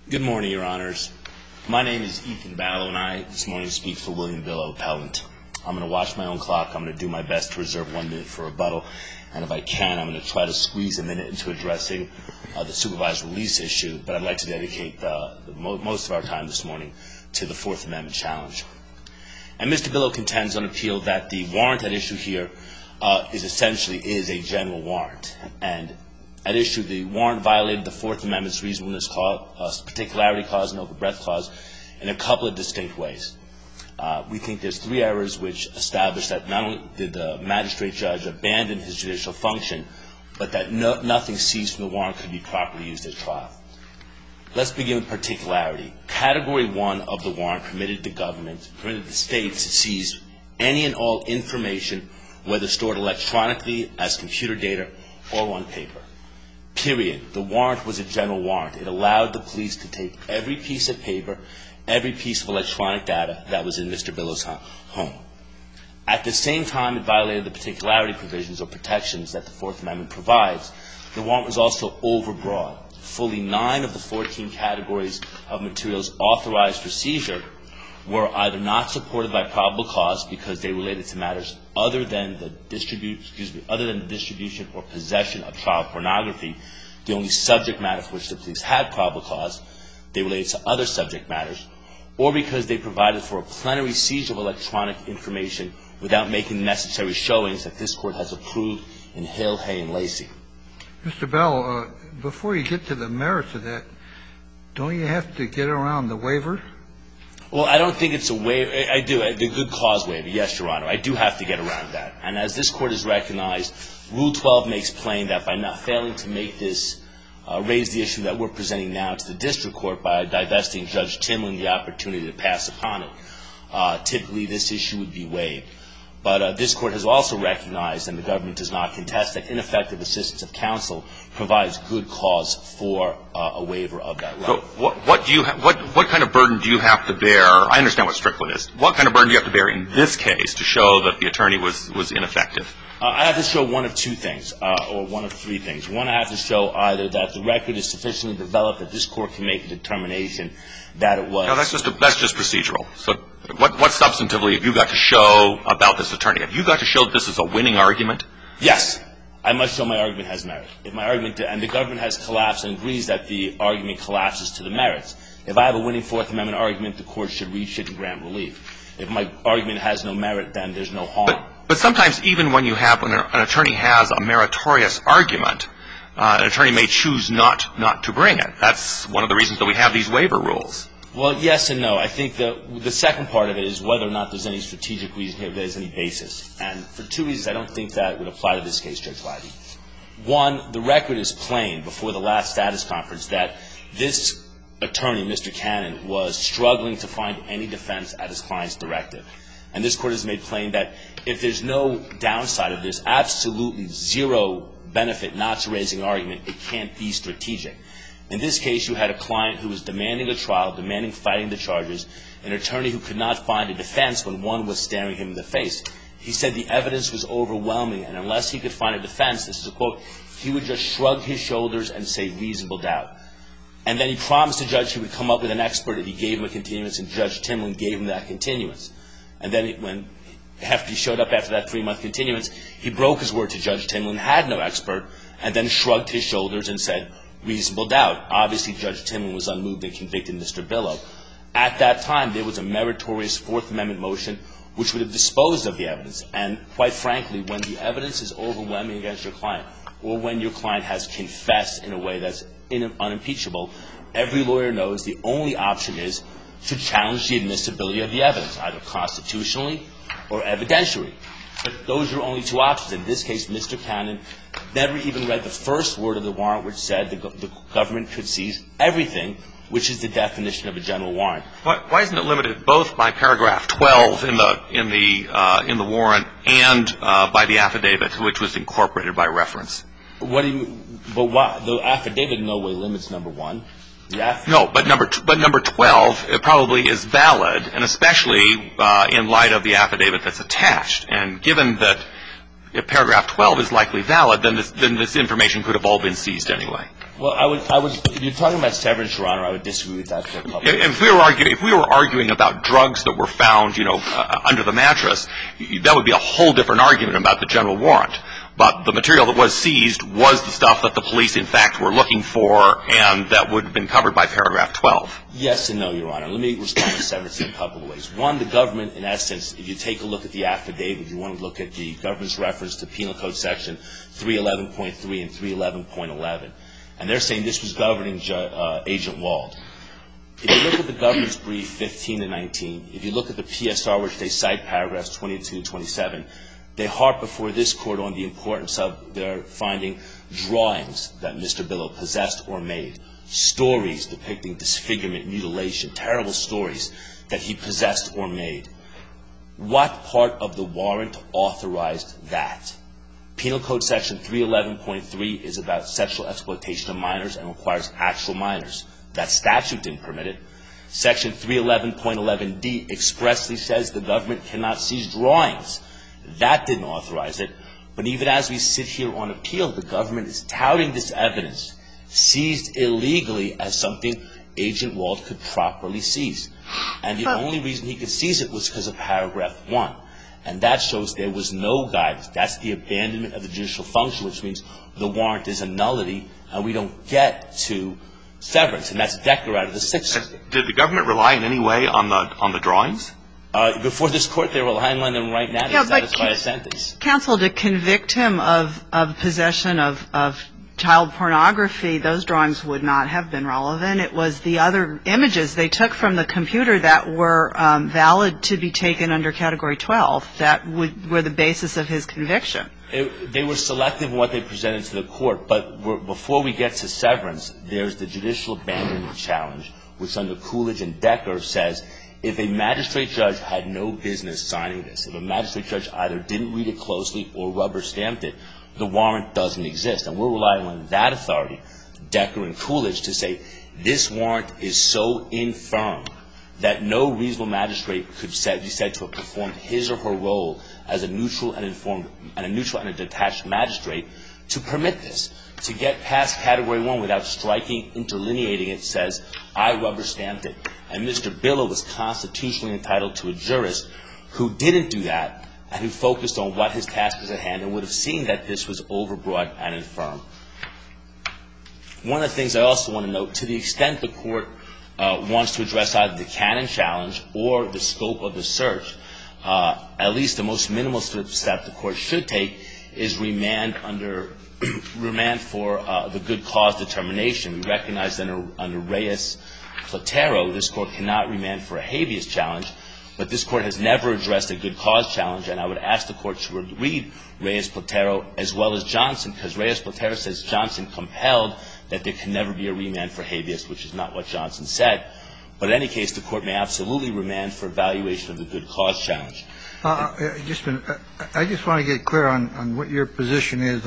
Good morning, Your Honors. My name is Ethan Ballow, and I this morning speak for William Billow, appellant. I'm going to watch my own clock. I'm going to do my best to reserve 1 minute for rebuttal, and if I can, I'm going to try to squeeze a minute into addressing the supervised release issue, but I'd like to dedicate most of our time this morning to the Fourth Amendment challenge. And Mr. Billow contends on appeal that the warrant at issue here is a general warrant, and at issue, the warrant violated the Fourth Amendment's reasonableness clause, particularity clause, and overbreadth clause in a couple of distinct ways. We think there's 3 errors which establish that not only did the magistrate judge abandon his judicial function, but that nothing seized from the warrant could be properly used at trial. Let's begin with particularity. Category 1 of the warrant permitted the state to seize any and all information, whether stored electronically as computer data or on paper. Period. The warrant was a general warrant. It allowed the police to take every piece of paper, every piece of electronic data that was in Mr. Billow's home. At the same time, it violated the particularity provisions or protections that the Fourth Amendment provides. The warrant was also overbroad. Fully 9 of the 14 categories of materials authorized for seizure were either not supported by probable cause because they related to matters other than the distribution or possession of child pornography, the only subject matter for which the police had probable cause. They related to other subject matters, or because they provided for a plenary seizure of electronic information without making the necessary showings that this Court has approved in Hill, Hay, and Lacey. Mr. Bell, before you get to the merits of that, don't you have to get around the waiver? Well, I don't think it's a waiver. I do. The good cause waiver, yes, Your Honor. I do have to get around that. And as this Court has recognized, Rule 12 makes plain that by not failing to make this, raise the issue that we're presenting now to the district court by divesting Judge Timlin the opportunity to pass upon it, typically this issue would be waived. But this Court has also recognized, and the government does not contest, that ineffective assistance of counsel provides good cause for a waiver of that right. So what kind of burden do you have to bear? I understand what Strickland is. What kind of burden do you have to bear in this case to show that the attorney was ineffective? I have to show one of 2 things, or one of 3 things. One, I have to show either that the record is sufficiently developed that this Court can make a determination that it was. No, that's just procedural. So what substantively have you got to show about this attorney? Have you got to show that this is a winning argument? Yes. I must show my argument has merit. If my argument, and the government has collapsed and agrees that the argument collapses to the merits. If I have a winning Fourth Amendment argument, the Court should reach it and grant relief. If my argument has no merit, then there's no harm. But sometimes even when an attorney has a meritorious argument, an attorney may choose not to bring it. That's one of the reasons that we have these waiver rules. Well, yes and no. I think the second part of it is whether or not there's any strategic reason here, if there's any basis. And for 2 reasons, I don't think that would apply to this case, Judge Leidy. One, the record is plain before the last status conference that this attorney, Mr. Cannon, was struggling to find any defense at his client's directive. And this Court has made plain that if there's no downside, if there's absolutely zero benefit not to raising an argument, it can't be strategic. In this case, you had a client who was demanding a trial, demanding fighting the charges, an attorney who could not find a defense when one was staring him in the face. He said the evidence was overwhelming, and unless he could find a defense, this is a quote, he would just shrug his shoulders and say reasonable doubt. And then he promised the judge he would come up with an expert if he gave him a continuance, and Judge Timlin gave him that continuance. And then after he showed up after that 3-month continuance, he broke his word to Judge Timlin, had no expert, and then shrugged his shoulders and said reasonable doubt. Obviously, Judge Timlin was unmoved and convicted Mr. Billow. At that time, there was a meritorious Fourth Amendment motion which would have disposed of the evidence. And quite frankly, when the evidence is overwhelming against your client, or when your client has confessed in a way that's unimpeachable, every lawyer knows the only option is to challenge the admissibility of the evidence, either constitutionally or evidentiary. But those are only 2 options. In this case, Mr. Cannon never even read the first word of the warrant, which said the government could seize everything, which is the definition of a general warrant. Why isn't it limited both by paragraph 12 in the warrant and by the affidavit, which was incorporated by reference? What do you mean? But why? The affidavit in no way limits number 1. No, but number 12 it probably is valid, and especially in light of the affidavit that's attached. And given that if paragraph 12 is likely valid, then this information could have all been seized anyway. Well, I would. If you're talking about severance, Your Honor, I would disagree with that for a couple. If we were arguing about drugs that were found, under the mattress, that would be a whole different argument about the general warrant. But the material that was seized was the stuff that the police, in fact, were looking for, and that would have been covered by paragraph 12. Yes and no, Your Honor. Let me respond to severance in a couple of ways. One, the government, in essence, if you take a look at the affidavit, you want to look at the government's reference to Penal Code Section 311.3 and 311.11. And they're saying this was governing Agent Wald. If you look at the government's brief 15 and 19, if you look at the PSR, which they cite paragraphs 22 and 27, they harp before this court on the importance of their finding drawings that Mr. Billow possessed or made, stories depicting disfigurement, mutilation, terrible stories that he possessed or made. What part of the warrant authorized that? Penal Code Section 311.3 is about sexual exploitation of minors and requires actual minors. That statute didn't permit it. Section 311.11d expressly says the government cannot seize drawings. That didn't authorize it. But even as we sit here on appeal, the government is touting this evidence seized illegally as something Agent Wald could properly seize. And the only reason he could seize it was because of paragraph 1. And that shows there was no guidance. That's the abandonment of the judicial function, which means the warrant is a nullity and we don't get to severance. And that's Decker out of the Sixth Circuit. Did the government rely in any way on the drawings? Before this court, they're relying on them right now to satisfy a sentence. Counsel, to convict him of possession of child pornography, those drawings would not have been relevant. It was the other images they took from the computer that were valid to be taken under Category 12 that were the basis of his conviction. They were selective in what they presented to the court. But before we get to severance, there's the judicial abandonment challenge, which under Coolidge and Decker says if a magistrate judge had no business signing this, if a magistrate judge either didn't read it closely or rubber stamped it, the warrant doesn't exist. And we're relying on that authority, Decker and Coolidge, to say this warrant is so infirm that no reasonable magistrate could be said to have performed his or her role as a neutral and a detached magistrate to permit this. To get past Category 1 without striking, interlineating it says, I rubber stamped it. And Mr. Billow was constitutionally entitled to a jurist who didn't do that and who focused on what his task was at hand and would have seen that this was overbroad and infirm. One of the things I also want to note, to the extent the court wants to address either the Cannon challenge or the scope of the search, at least the most minimal step the court should take is remand for the good cause determination. We recognize that under Reyes-Platero, this court cannot remand for a habeas challenge, but this court has never addressed a good cause challenge, and I would ask the court to read Reyes-Platero as well as Johnson, because Reyes-Platero says Johnson compelled that there can never be a remand for habeas, which is not what Johnson said. But in any case, the court may absolutely remand for evaluation of the good cause challenge. I just want to get clear on what your position is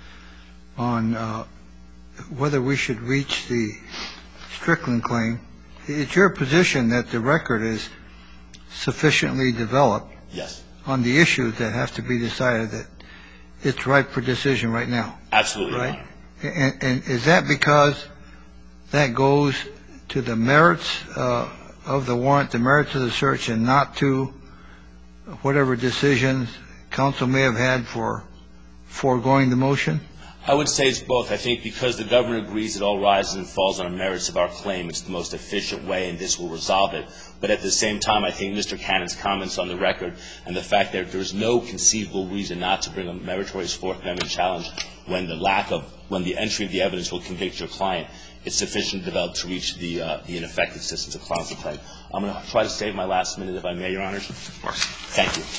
on whether we should reach the Strickland claim. It's your position that the record is sufficiently developed on the issues that have to be decided that it's ripe for decision right now. Absolutely. Right? And is that because that goes to the merits of the warrant, the merits of the search, and not to whatever decisions counsel may have had for foregoing the motion? I would say it's both. I think because the government agrees it all rises and falls on the merits of our claim, it's the most efficient way, and this will resolve it. But at the same time, I think Mr. Cannon's comments on the record and the fact that there's no conceivable reason not to bring a meritorious Fourth Amendment challenge when the entry of the evidence will convict your client, it's sufficient developed to reach the ineffective assistance of counsel claim. I'm going to try to save my last minute, if I may, Your Honors. Of course. Thank you.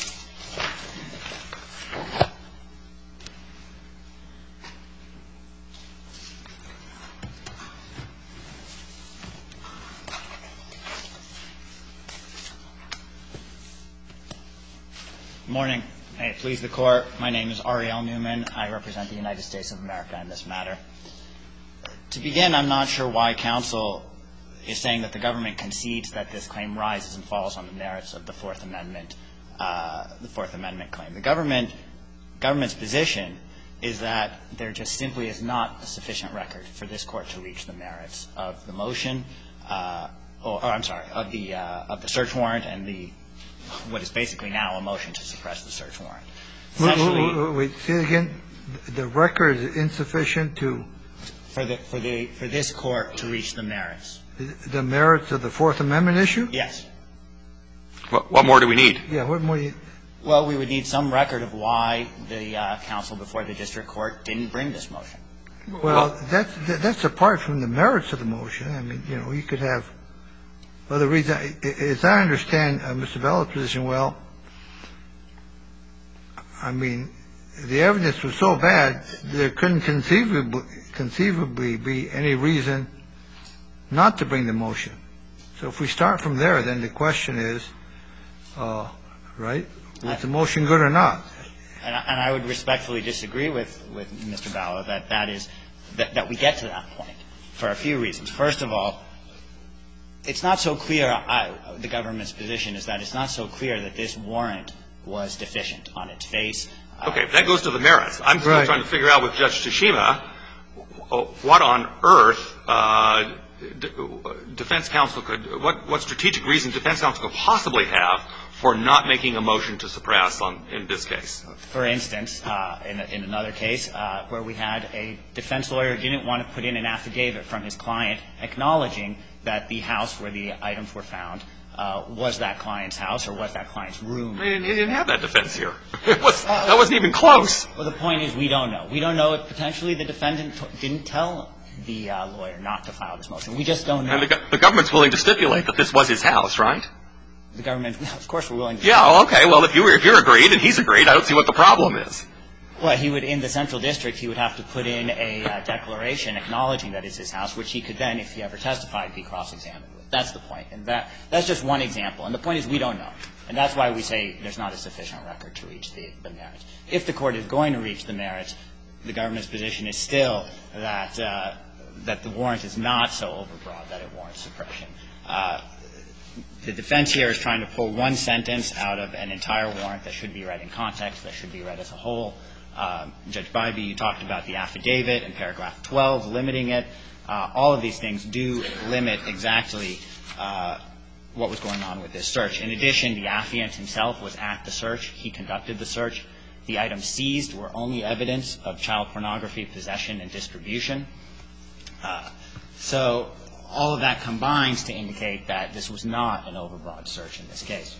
Good morning. May it please the Court. My name is Ariel Newman. I represent the United States of America in this matter. To begin, I'm not sure why counsel is saying that the government concedes that this claim rises and falls on the merits of the Fourth Amendment claim. The government's position is that there just simply is not a sufficient record for this Court to reach the merits of the motion, of the search warrant and what is basically now a motion to suppress the search warrant. Wait, say it again. The record is insufficient for this Court to reach the merits. The merits of the Fourth Amendment issue? Yes. What more do we need? Yeah, what more do you need? Well, we would need some record of why the counsel before the district court didn't bring this motion. Well, that's apart from the merits of the motion. I mean, you know, you could have other reasons. As I understand Mr. Bellows' position, well, I mean, the evidence was so bad there couldn't conceivably be any reason not to bring the motion. So if we start from there, then the question is, right, was the motion good or not? And I would respectfully disagree with Mr. Ballow that we get to that point for a few reasons. First of all, it's not so clear, the government's position is that it's not so clear that this warrant was deficient on its face. Okay, that goes to the merits. I'm still trying to figure out with Judge Tsushima what on earth defense counsel what strategic reason defense counsel could possibly have for not making a motion to suppress in this case. For instance, in another case where we had a defense lawyer didn't want to put in an affidavit from his client acknowledging that the house where the items were found was that client's house or was that client's room. He didn't have that defense here. That wasn't even close. Well, the point is we don't know. We don't know if potentially the defendant didn't tell the lawyer not to file this motion. We just don't know. And the government's willing to stipulate that this was his house, right? The government, of course, we're willing to. Yeah, okay. Well, if you're agreed and he's agreed, I don't see what the problem is. Well, he would, in the central district, he would have to put in a declaration acknowledging that it's his house, which he could then, if he ever testified, be cross-examined with. That's the point. And that's just one example. And the point is we don't know. And that's why we say there's not a sufficient record to reach the merits. If the Court is going to reach the merits, the government's position is still that the warrant is not so overbroad that it warrants suppression. The defense here is trying to pull one sentence out of an entire warrant that should be read in context, that should be read as a whole. Judge Bybee, you talked about the affidavit in paragraph 12, limiting it. All of these things do limit exactly what was going on with this search. In addition, the affiant himself was at the search. He conducted the search. The items seized were only evidence of child pornography possession and distribution. So all of that combines to indicate that this was not an overbroad search in this case.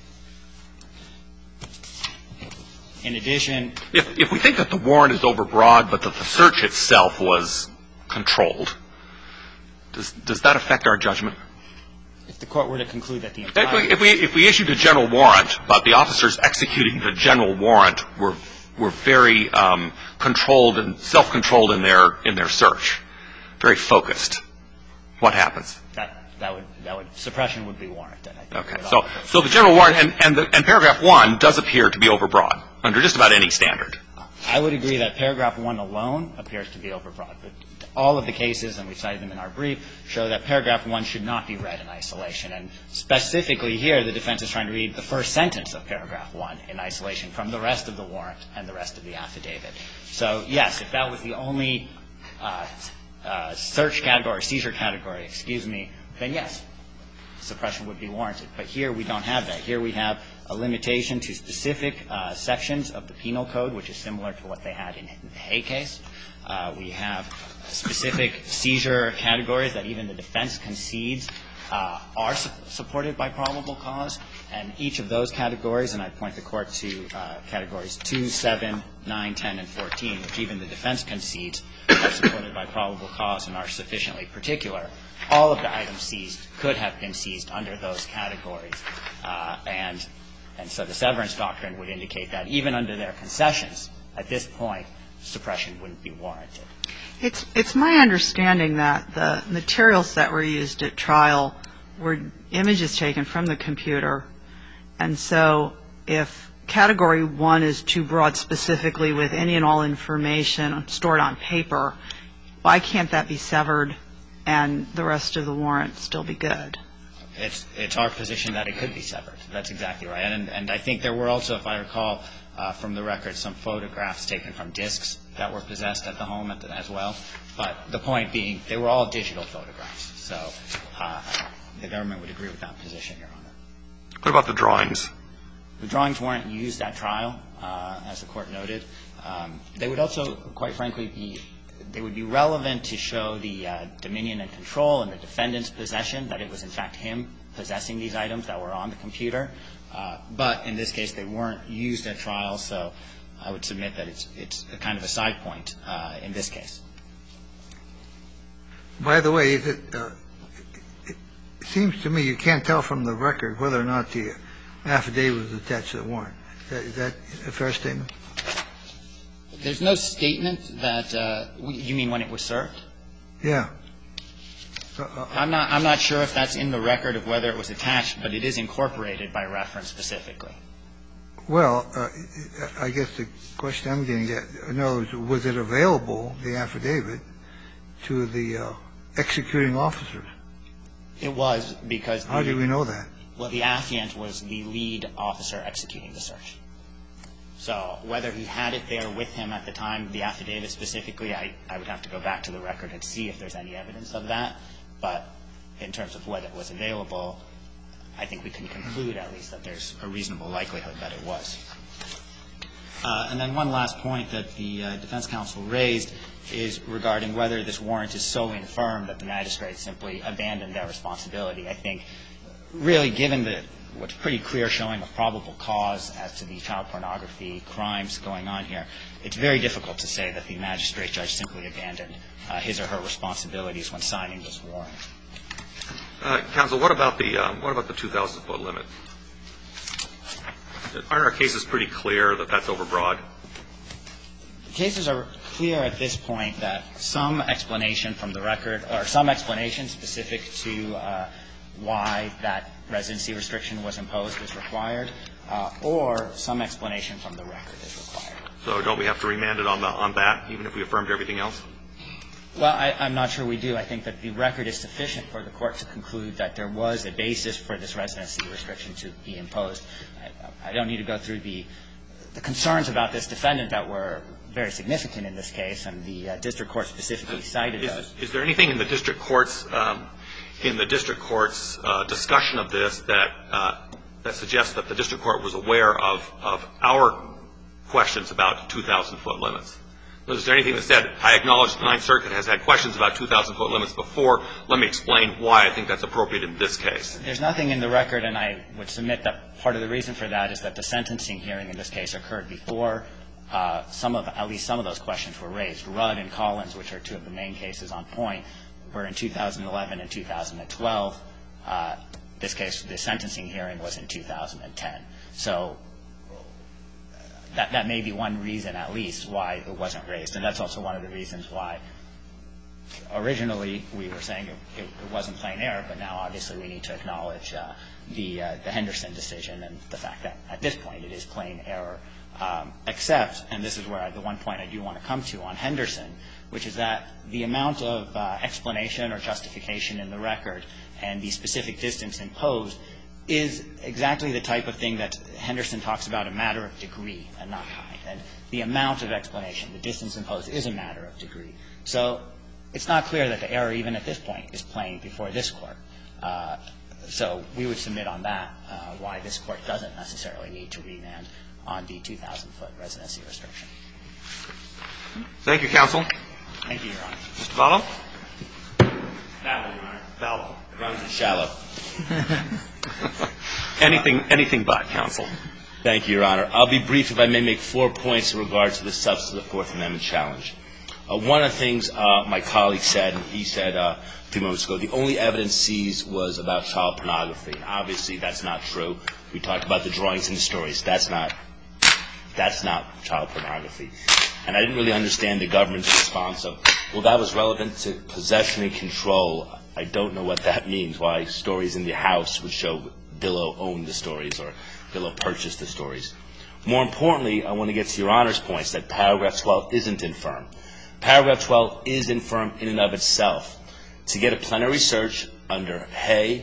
In addition, if we think that the warrant is overbroad but that the search itself was controlled, does that affect our judgment? If the Court were to conclude that the entire If we issued a general warrant, but the officers executing the general warrant were very controlled and self-controlled in their search, very focused, what happens? Suppression would be warranted. Okay. So the general warrant and paragraph 1 does appear to be overbroad under just about any standard. I would agree that paragraph 1 alone appears to be overbroad. But all of the cases, and we cited them in our brief, show that paragraph 1 should not be read in isolation. And specifically here, the defense is trying to read the first sentence of paragraph 1 in isolation from the rest of the warrant and the rest of the affidavit. So, yes, if that was the only search category, seizure category, then yes, suppression would be warranted. But here we don't have that. Here we have a limitation to specific sections of the penal code, which is similar to what they had in the Hay case. We have specific seizure categories that even the defense concedes are supported by probable cause. And each of those categories, and I'd point the Court to categories 2, 7, 9, 10, and 14, which even the defense concedes are supported by probable cause and are sufficiently particular. All of the items seized could have been seized under those categories. And so the severance doctrine would indicate that even under their concessions, at this point, suppression wouldn't be warranted. It's my understanding that the materials that were used at trial were images taken from the computer. And so if Category 1 is too broad specifically with any and all information stored on paper, why can't that be severed and the rest of the warrant still be good? It's our position that it could be severed. That's exactly right. And I think there were also, if I recall from the record, some photographs taken from discs that were possessed at the home as well. But the point being, they were all digital photographs. So the government would agree with that position, Your Honor. What about the drawings? The drawings weren't used at trial, as the Court noted. They would also, quite frankly, they would be relevant to show the dominion and control in the defendant's possession, that it was in fact him possessing these items that were on the computer. But in this case, they weren't used at trial, so I would submit that it's a kind of a side point in this case. By the way, it seems to me you can't tell from the record whether or not the affidavit was attached to the warrant. Is that a fair statement? There's no statement that you mean when it was served? Yeah. I'm not sure if that's in the record of whether it was attached, but it is incorporated by reference specifically. Well, I guess the question I'm getting at, in other words, was it available, the affidavit, to the executing officers? It was, because How do we know that? Well, the affiant was the lead officer executing the search. So whether he had it there with him at the time, the affidavit specifically, I would have to go back to the record and see if there's any evidence of that. But in terms of whether it was available, I think we can conclude at least that there's a reasonable likelihood that it was. And then one last point that the defense counsel raised is regarding whether this warrant is so infirm that the magistrate simply abandoned their responsibility. I think really given what's pretty clear showing of probable cause as to the child pornography crimes going on here, it's very difficult to say that the magistrate judge simply abandoned his or her responsibilities when signing this warrant. Counsel, what about the 2,000-foot limit? Aren't our cases pretty clear that that's overbroad? Cases are clear at this point that some explanation from the record, or some explanation specific to why that residency restriction was imposed is required, or some explanation from the record is required. So don't we have to remand it on that, even if we affirmed everything else? Well, I'm not sure we do. I think that the record is sufficient for the Court to conclude that there was a basis for this residency restriction to be imposed. I don't need to go through the concerns about this defendant that were very significant in this case, and the district court specifically cited those. Is there anything in the district court's discussion of this that suggests that the district court was aware of our questions about 2,000-foot limits? Is there anything that said, I acknowledge the Ninth Circuit has had questions about 2,000-foot limits before. Let me explain why I think that's appropriate in this case. There's nothing in the record, and I would submit that part of the reason for that is that the sentencing hearing in this case occurred before at least some of those questions were raised. Rudd and Collins, which are two of the main cases on point, were in 2011 and 2012. This case, the sentencing hearing was in 2010. So that may be one reason, at least, why it wasn't raised. And that's also one of the reasons why originally we were saying it wasn't plain error, but now obviously we need to acknowledge the Henderson decision and the fact that at this point it is plain error, except, and this is where the one point I do want to come to on Henderson, which is that the amount of explanation or justification in the record and the specific distance imposed is exactly the type of thing that Henderson talks about, a matter of degree and not kind. And the amount of explanation, the distance imposed, is a matter of degree. So it's not clear that the error, even at this point, is plain before this Court. So we would submit on that why this Court doesn't necessarily need to remand on the 2,000-foot residency restriction. Thank you, counsel. Thank you, Your Honor. Mr. Vallow? Vallow, Your Honor. Vallow. It runs in shallow. Anything but, counsel. Thank you, Your Honor. I'll be brief if I may make 4 points in regards to the substance of the Fourth Amendment challenge. One of the things my colleague said, and he said a few moments ago, the only evidence seized was about child pornography. Obviously, that's not true. We talked about the drawings and the stories. That's not child pornography. And I didn't really understand the government's response of, well, that was relevant to possession and control. I don't know what that means, why stories in the house would show Billow owned the stories or Billow purchased the stories. More importantly, I want to get to Your Honor's points that paragraph 12 isn't infirm. Paragraph 12 is infirm in and of itself. To get a plenary search under Hay,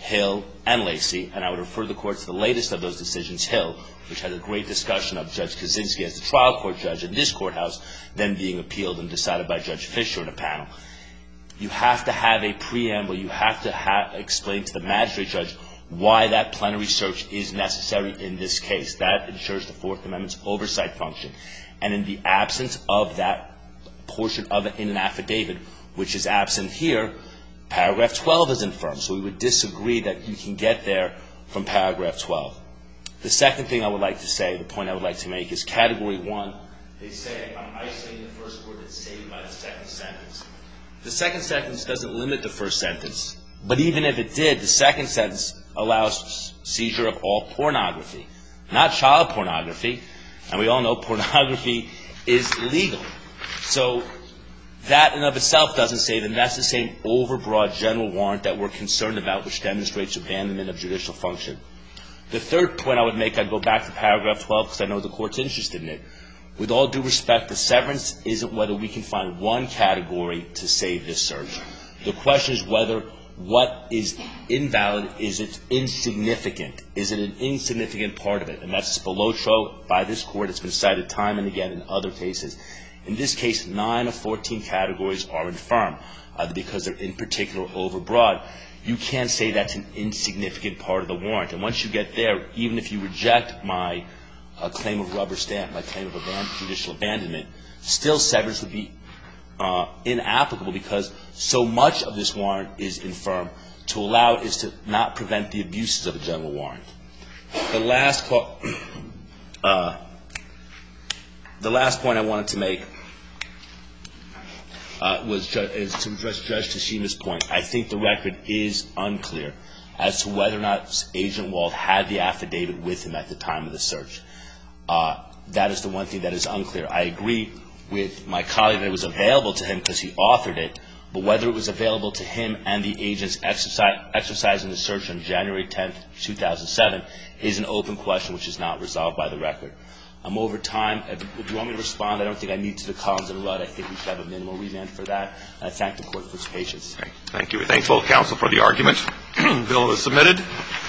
Hill, and Lacey, and I would refer the court to the latest of those decisions, Hill, which had a great discussion of Judge Kaczynski as the trial court judge in this courthouse, then being appealed and decided by Judge Fisher in a panel. You have to have a preamble. You have to explain to the magistrate judge why that plenary search is necessary in this case. That ensures the Fourth Amendment's oversight function. And in the absence of that portion of it in an affidavit, which is absent here, paragraph 12 is infirm. So we would disagree that you can get there from paragraph 12. The second thing I would like to say, the point I would like to make, is Category 1. They say, I'm isolating the first word that's saved by the second sentence. The second sentence doesn't limit the first sentence. But even if it did, the second sentence allows seizure of all pornography, not child pornography. And we all know pornography is legal. So that in of itself doesn't save, and that's the same overbroad general warrant that we're concerned about, which demonstrates abandonment of judicial function. The third point I would make, I'd go back to paragraph 12 because I know the court's interested in it. With all due respect, the severance isn't whether we can find one category to save this search. The question is whether what is invalid, is it insignificant? Is it an insignificant part of it? And that's Spilotro by this court. It's been cited time and again in other cases. In this case, 9 of 14 categories are infirm, either because they're in particular overbroad. You can't say that's an insignificant part of the warrant. And once you get there, even if you reject my claim of rubber stamp, my claim of judicial abandonment, still severance would be inapplicable because so much of this warrant is infirm. To allow it is to not prevent the abuses of a general warrant. The last point I wanted to make is to address Judge Tashima's point. I think the record is unclear as to whether or not Agent Wald had the affidavit with him at the time of the search. That is the one thing that is unclear. I agree with my colleague that it was available to him because he authored it, but whether it was available to him and the agents exercising the search on January 10th, 2007 is an open question which is not resolved by the record. I'm over time. If you want me to respond, I don't think I need to the Collins and Rudd. I think we should have a minimal remand for that. I thank the court for its patience. Thank you. We thank both counsel for the argument. The bill is submitted.